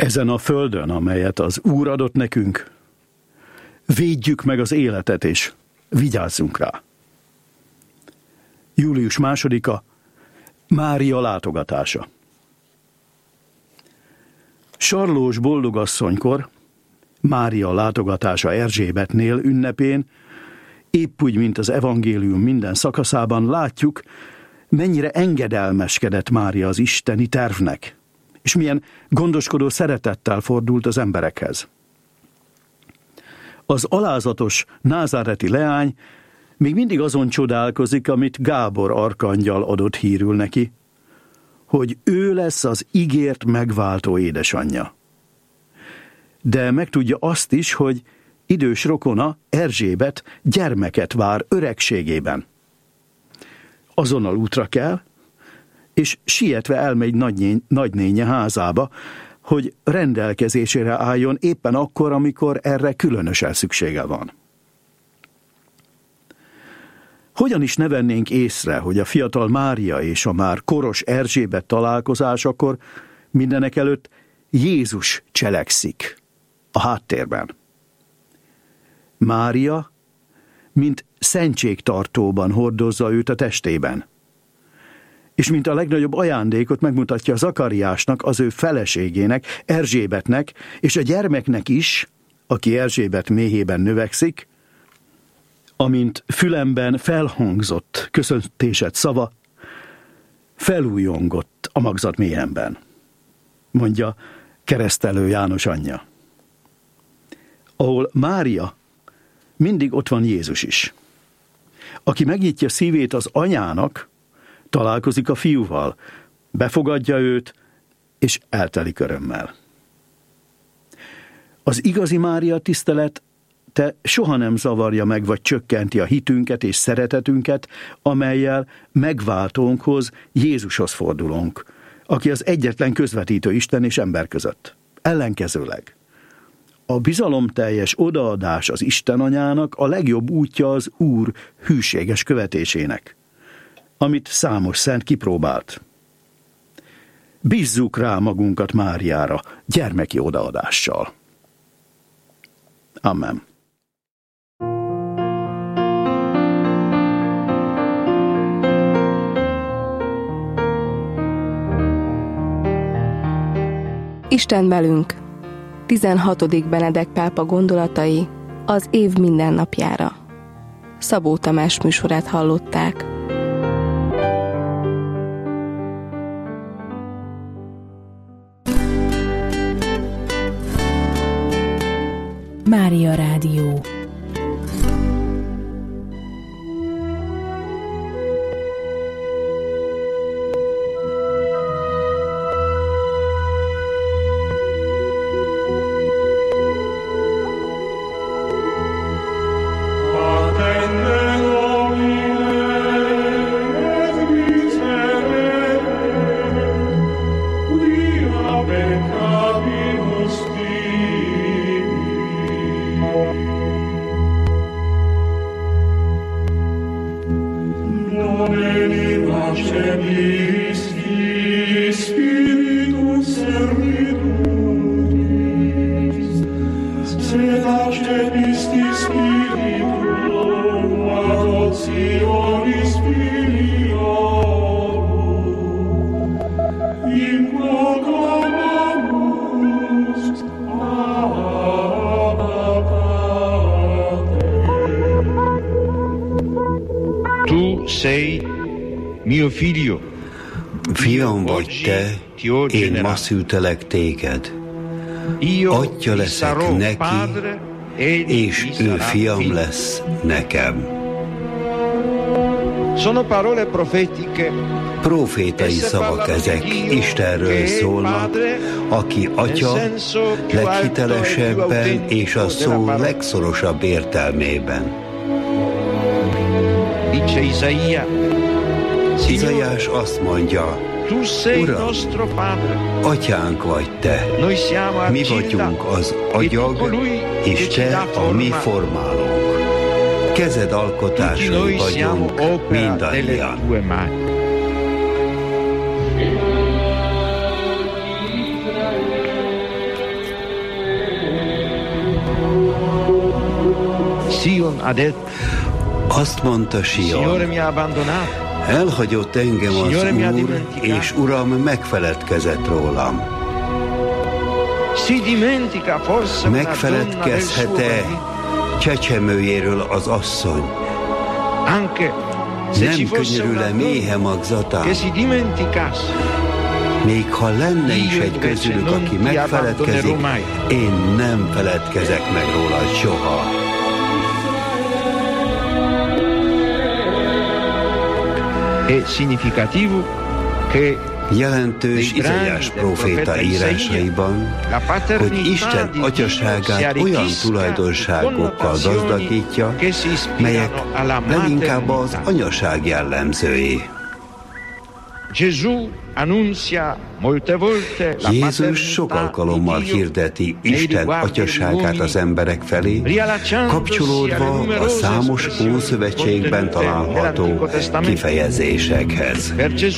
Ezen a földön, amelyet az Úr adott nekünk, védjük meg az életet, és vigyázzunk rá. Július 2. Mária látogatása. Sarlós boldogasszonykor, Mária látogatása Erzsébetnél ünnepén, épp úgy, mint az evangélium minden szakaszában látjuk, mennyire engedelmeskedett Mária az isteni tervnek, és milyen gondoskodó szeretettel fordult az emberekhez. Az alázatos názáreti leány még mindig azon csodálkozik, amit Gábor arkangyal adott hírül neki, hogy ő lesz az ígért megváltó édesanyja. De megtudja azt is, hogy idős rokona, Erzsébet gyermeket vár öregségében. Azonnal útra kell, és sietve elmegy nagynénye házába, hogy rendelkezésére álljon éppen akkor, amikor erre különösen szüksége van. Hogyan is ne vennénk észre, hogy a fiatal Mária és a már koros Erzsébet találkozásakor mindenekelőtt Jézus cselekszik a háttérben. Mária, mint szentségtartóban hordozza őt a testében, és mint a legnagyobb ajándékot megmutatja Zakariásnak, az ő feleségének, Erzsébetnek, és a gyermeknek is, aki Erzsébet méhében növekszik, amint fülemben felhangzott köszöntésed szava, felújongott a magzat mélyemben, mondja Keresztelő János anyja. Ahol Mária, mindig ott van Jézus is. Aki megnyitja szívét az anyának, találkozik a fiúval, befogadja őt, és eltelik örömmel. Az igazi Mária tisztelet soha nem zavarja meg, vagy csökkenti a hitünket és szeretetünket, amellyel megváltónkhoz, Jézushoz fordulunk, aki az egyetlen közvetítő Isten és ember között. Ellenkezőleg. A bizalomteljes odaadás az Isten anyának a legjobb útja az Úr hűséges követésének, amit számos szent kipróbált. Bízzuk rá magunkat Máriára gyermeki odaadással. Amen. Isten velünk. 16. Benedek pápa gondolatai az év mindennapjára. Szabó Tamás műsorát hallották. Mária Rádió. Fiam vagy te, én ma szültelek téged. Atya leszek neki, és ő fiam lesz nekem. Profétai szavak ezek, Istenről szólnak, aki Atya leghitelesebben és a szó legszorosabb értelmében. Izaiás azt mondja, Uram, Atyánk vagy te, mi vagyunk az agyag, és te a mi formálónk. Kezed alkotásai vagyunk mindannyian. Azt mondta Sion, elhagyott engem az Úr, és Uram megfeledkezett rólam. Megfeledkezhet-e csecsemőjéről az asszony? Nem könyörül-e méhe magzatán? Még ha lenne is egy közülük, aki megfeledkezik, én nem feledkezek meg rólad soha. Jelentős Izaiás próféta írásaiban, hogy Isten atyaságát olyan tulajdonságokkal gazdagítja, melyek leginkább az anyaság jellemzői. Jézus sok alkalommal hirdeti Isten atyaságát az emberek felé, kapcsolódva a számos Ószövetségben található kifejezésekhez.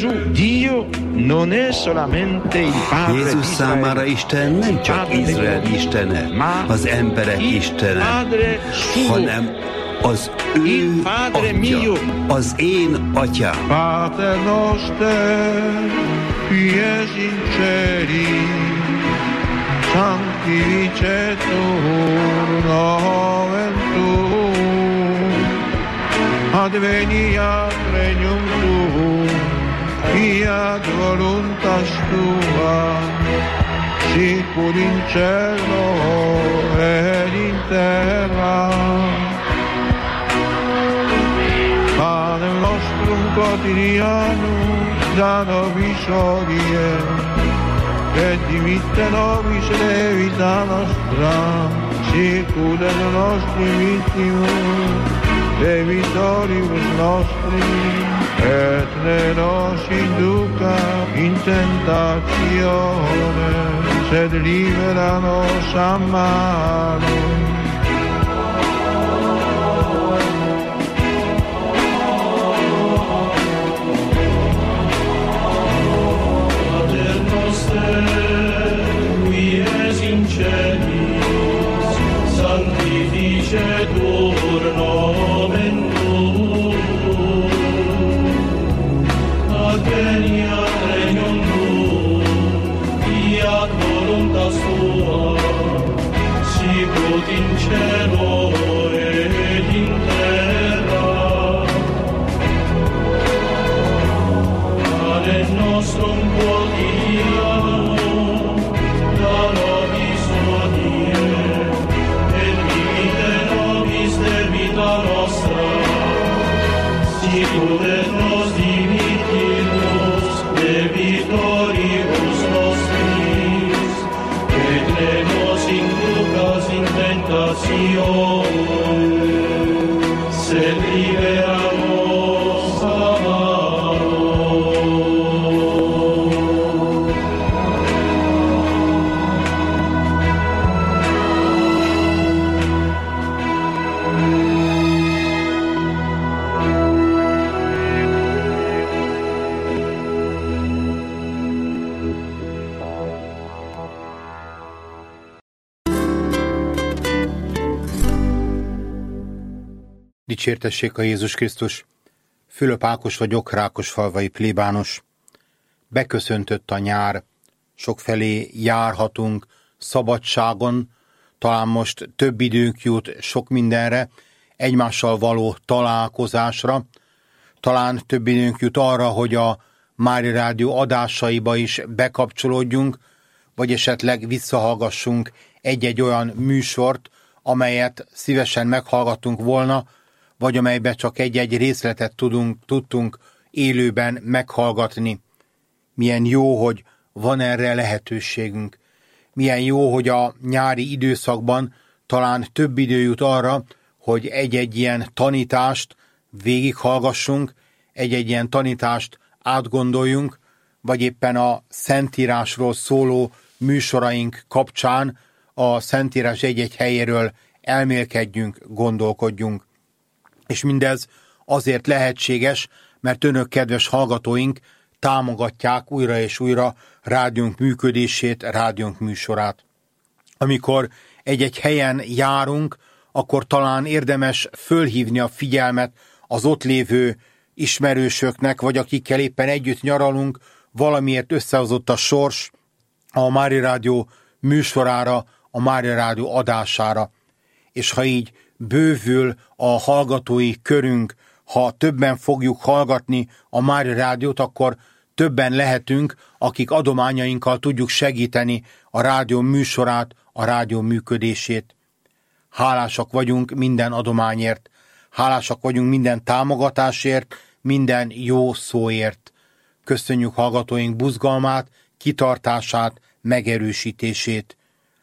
Jézus számára Isten nem csak Izrael istene, az emberek istene, hanem az ő atya, az én atyám. Pater noster, qui es in celi, sanctificetur nomen tuum, adveniat regnum tuum, fiat voluntas tua, sicur in cielo et in terra. Panem nostrum quotidianum da nobis hodie, et dimitte nobis debita nostra, sicur et nostri victimus debitoribus nostri, et ne nos induca in tentatione, sed libera nos a malo. Sanctificetur nomen tuum, adveniat regnum tuum, fiat voluntas tua, sicut in cielo et in terra. Panem nostrum quotidianum da nobis hodie, debita nostra, sicur et nos dimittimus debitoribus nostris, et ne nos inducas in tentatione, sed libera nos a malo. Dicsértessék a Jézus Krisztus! Fülöp Ákos vagyok, Rákosfalvai plébános. Beköszöntött a nyár, sokfelé járhatunk szabadságon, talán most több időnk jut sok mindenre, egymással való találkozásra, talán több időnk jut arra, hogy a Mária Rádió adásaiba is bekapcsolódjunk, vagy esetleg visszahallgassunk egy-egy olyan műsort, amelyet szívesen meghallgattunk volna, vagy amelyben csak egy-egy részletet tudtunk élőben meghallgatni. Milyen jó, hogy van erre lehetőségünk. Milyen jó, hogy a nyári időszakban talán több idő jut arra, hogy egy-egy ilyen tanítást végighallgassunk, egy-egy ilyen tanítást átgondoljunk, vagy éppen a Szentírásról szóló műsoraink kapcsán a Szentírás egy-egy helyéről elmélkedjünk, gondolkodjunk. És mindez azért lehetséges, mert önök, kedves hallgatóink, támogatják újra és újra rádiónk működését, rádiónk műsorát. Amikor egy-egy helyen járunk, akkor talán érdemes fölhívni a figyelmet az ott lévő ismerősöknek, vagy akikkel éppen együtt nyaralunk, valamiért összehozott a sors a Mária Rádió műsorára, a Mária Rádió adására. És ha így bővül a hallgatói körünk, ha többen fogjuk hallgatni a Mária Rádiót, akkor többen lehetünk, akik adományainkkal tudjuk segíteni a rádió műsorát, a rádió működését. Hálásak vagyunk minden adományért, hálásak vagyunk minden támogatásért, minden jó szóért. Köszönjük hallgatóink buzgalmát, kitartását, megerősítését.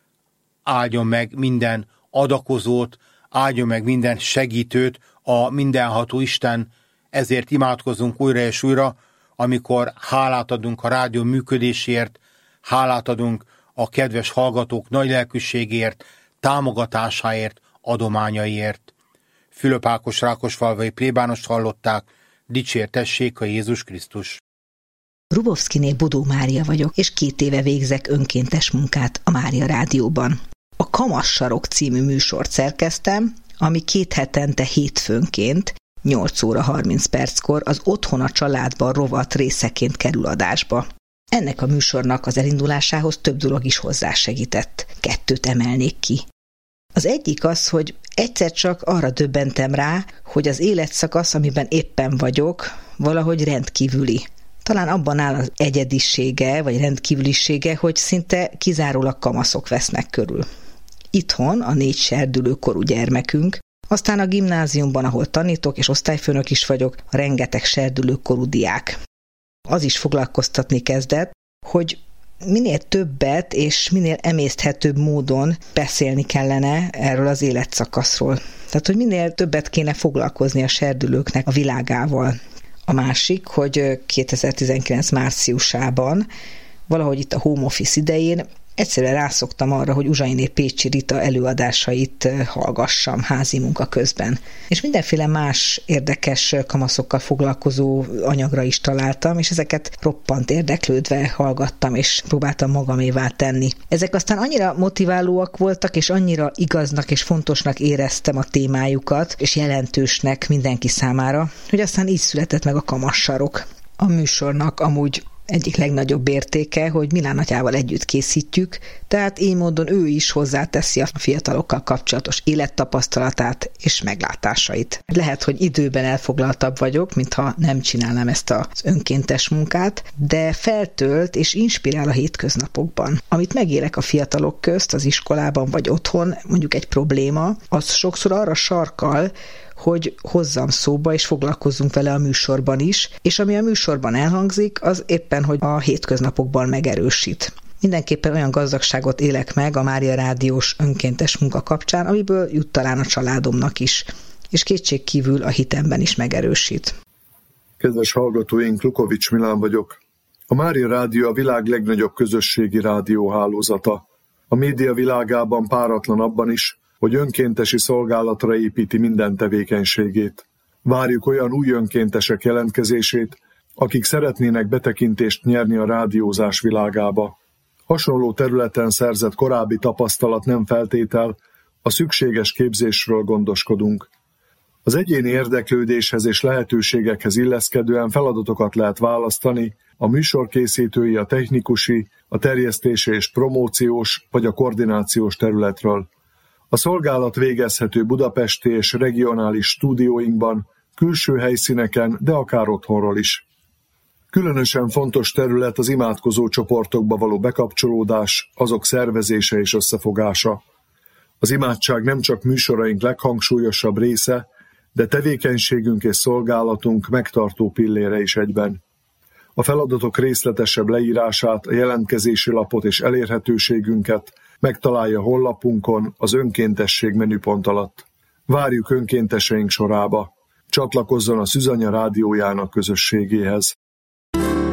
Áldjon meg minden adakozót, áldjon meg minden segítőt a mindenható Isten, ezért imádkozunk újra és újra, amikor hálát adunk a rádió működésért, hálát adunk a kedves hallgatók nagy lelkűségért, támogatásáért, adományaiért. Fülöp Ákos rákosfalvai plébánost hallották, dicsértessék a Jézus Krisztus. Rubovszkiné Bodó Mária vagyok, és 2 éve végzek önkéntes munkát a Mária Rádióban. A Kamassarok című műsort szerkeztem, ami 2 hetente hétfőnként 8 óra 30 perckor az Otthon a családban rovat részeként kerül adásba. Ennek a műsornak az elindulásához több dolog is hozzásegített. 2 emelnék ki. Az egyik az, hogy egyszer csak arra döbbentem rá, hogy az életszakasz, amiben éppen vagyok, valahogy rendkívüli. Talán abban áll az egyedisége, vagy rendkívülisége, hogy szinte kizárólag kamaszok vesznek körül. Itthon a 4 serdülőkorú gyermekünk, aztán a gimnáziumban, ahol tanítok és osztályfőnök is vagyok, rengeteg serdülőkorú diák. Az is foglalkoztatni kezdett, hogy minél többet és minél emészthetőbb módon beszélni kellene erről az életszakaszról. Tehát, hogy minél többet kéne foglalkozni a serdülőknek a világával. A másik, hogy 2019 márciusában, valahogy itt a home office idején egyszerűen rászoktam arra, hogy Uzsainé Pécsi Rita előadásait hallgassam házi munka közben. És mindenféle más érdekes kamaszokkal foglalkozó anyagra is találtam, és ezeket roppant érdeklődve hallgattam, és próbáltam magamévá tenni. Ezek aztán annyira motiválóak voltak, és annyira igaznak és fontosnak éreztem a témájukat, és jelentősnek mindenki számára, hogy aztán így született meg a Kamassarok. A műsornak amúgy egyik legnagyobb értéke, hogy Milán atyával együtt készítjük, tehát így módon ő is hozzáteszi a fiatalokkal kapcsolatos élettapasztalatát és meglátásait. Lehet, hogy időben elfoglaltabb vagyok, mintha nem csinálnám ezt az önkéntes munkát, de feltölt és inspirál a hétköznapokban. Amit megélek a fiatalok közt, az iskolában vagy otthon, mondjuk egy probléma, az sokszor arra sarkal, hogy hozzam szóba, és foglalkozzunk vele a műsorban is, és ami a műsorban elhangzik, az éppen, hogy a hétköznapokban megerősít. Mindenképpen olyan gazdagságot élek meg a Mária Rádiós önkéntes munka kapcsán, amiből jut talán a családomnak is, és kétségkívül a hitemben is megerősít. Kedves hallgatóink, Lukovics Milán vagyok. A Mária Rádió a világ legnagyobb közösségi rádióhálózata. A média világában páratlan abban is, hogy önkéntesi szolgálatra építi minden tevékenységét. Várjuk olyan új önkéntesek jelentkezését, akik szeretnének betekintést nyerni a rádiózás világába. Hasonló területen szerzett korábbi tapasztalat nem feltétel, a szükséges képzésről gondoskodunk. Az egyéni érdeklődéshez és lehetőségekhez illeszkedően feladatokat lehet választani, a műsorkészítői, a technikusi, a terjesztési és promóciós vagy a koordinációs területről. A szolgálat végezhető budapesti és regionális stúdióinkban, külső helyszíneken, de akár otthonról is. Különösen fontos terület az imádkozó csoportokba való bekapcsolódás, azok szervezése és összefogása. Az imádság nem csak műsoraink leghangsúlyosabb része, de tevékenységünk és szolgálatunk megtartó pillére is egyben. A feladatok részletesebb leírását, a jelentkezési lapot és elérhetőségünket megtalálja honlapunkon az önkéntesség menüpont alatt. Várjuk önkénteseink sorába. Csatlakozzon a Szűzanya rádiójának közösségéhez.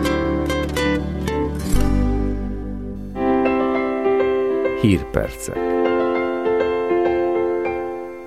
Hírpercek.